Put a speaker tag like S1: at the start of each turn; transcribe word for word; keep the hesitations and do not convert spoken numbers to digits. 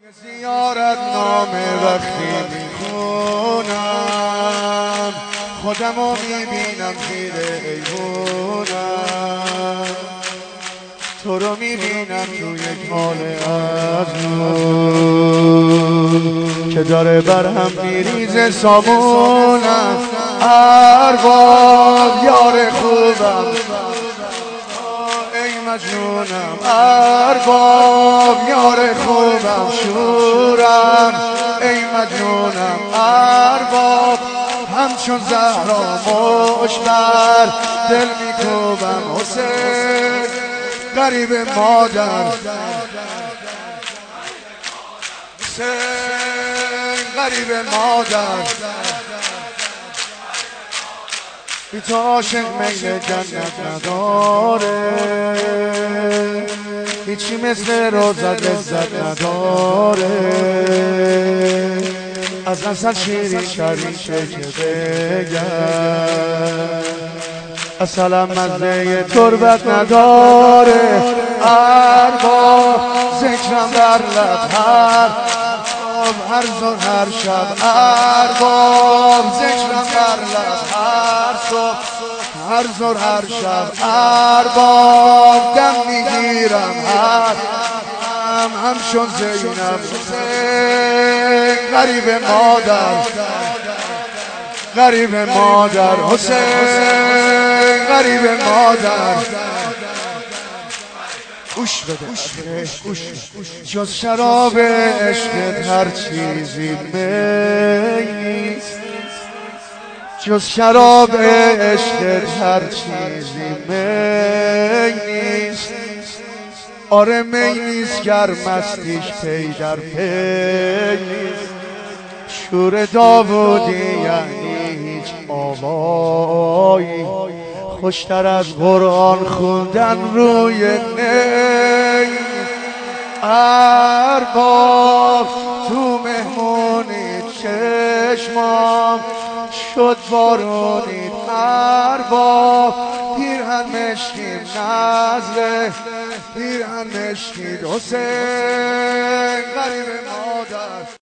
S1: زیارت نامه وقتی میخونم خودمو میبینم زیر ایوونم، تو رو میبینم تو یک حال از نور که داره برهم میریزه سامونم. ارباب یار خوبم ای مجنونم، ارباب یار خوبم شورم ای مجنونم. ارباب همچون زهرا مشبر دل میکوبم حسین غریب مادر، حسین غریب مادر. بی تو عاشق میل جنت نداره، هیچی مثل روزت لذت نداره. از اصل شیرین ترین چه که بگم، اصلا مزه تربت نداره. ارباب ذکرم در لب هر هر زور هر شب، ارباب ذکرم در لب هر صبح هر زور هر شب. ارباب دم میگیرم هر هم همشون زینب حسین غریب مادر، غریب مادر حسین غریب مادر. گوش بده گوش جز شراب عشقت هر چیزی نیست، جز شراب عشقت هر چیزی نیست. آره می نیست گر مستیش پی در پی نیست. شور داوودی یعنی هیچ آوایی خوشتر از قرآن خوندن روی نی. ارباب تو مهمونی چشمام شد بارونی. ارباب پیرهن مشکین نزله پیرهن مشکین حسین غریب مادر.